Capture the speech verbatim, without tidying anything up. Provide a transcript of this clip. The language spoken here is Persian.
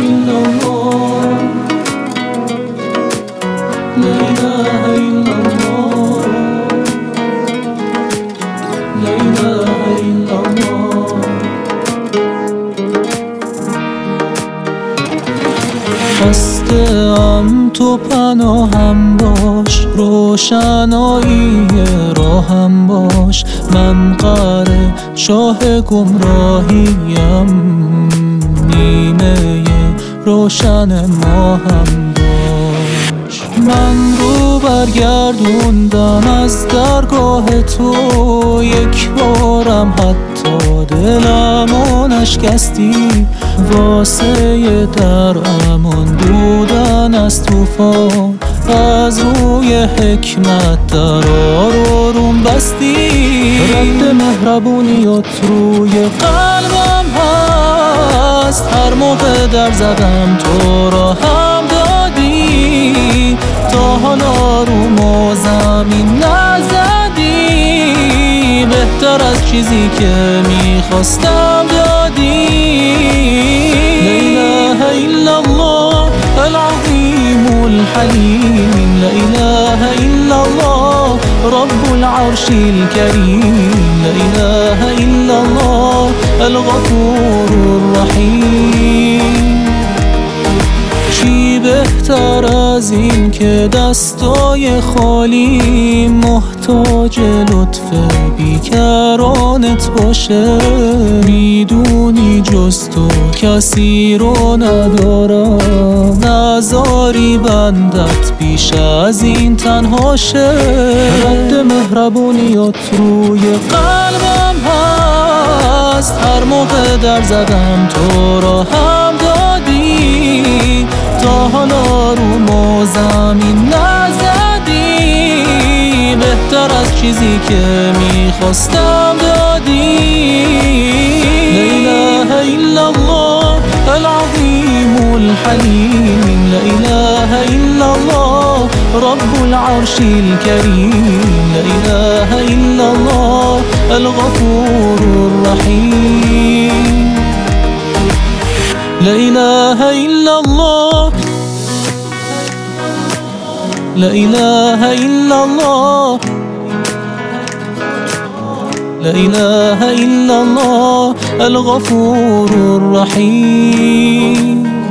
إلا الله لا إله إلا الله لا إله إلا الله. خسته‌ام تو پناهم باش، روشنایی راهم باش. من غره چاه گمراهیم، نیمه روشن ماهم باش. من رو برگردوندم از درگاه تو، یک بارم حتی دلمو نشکستی. واسه در امان بودن از طوفان، از روی حکمت درا رو روم بستی. رد مهربونیات روی قلبم هست، هر موقع در زدم تو را هم دادی. تا حالا رو زمین نزدی، بهتر از چیزی که میخواستم دادی. لا إله إلا الله العظيم الحليم، لا إله إلا الله رب العرش الكريم، لا إله إلا الله الغفور الرحيم. چی بهتر از این که دستای خالی محتاج لطف بیکرانت باشه. میدونی جز تو کسی رو ندارم، نذاری بندت بیش از این تنها شه. رد مهربونیات روی قلبم هست، هر موقع در زدم تو را هم دادی. تا حالا رو زمین نزدی، بهتر از چیزی که میخواستم دادی. لا إله إلا الله العظيم الحليم، لا إله إلا الله رب العرش الكريم، لا إله إلا الله الغفور الرحيم. لا إله إلا الله لا إله إلا الله لا إله إلا الله الغفور الرحيم.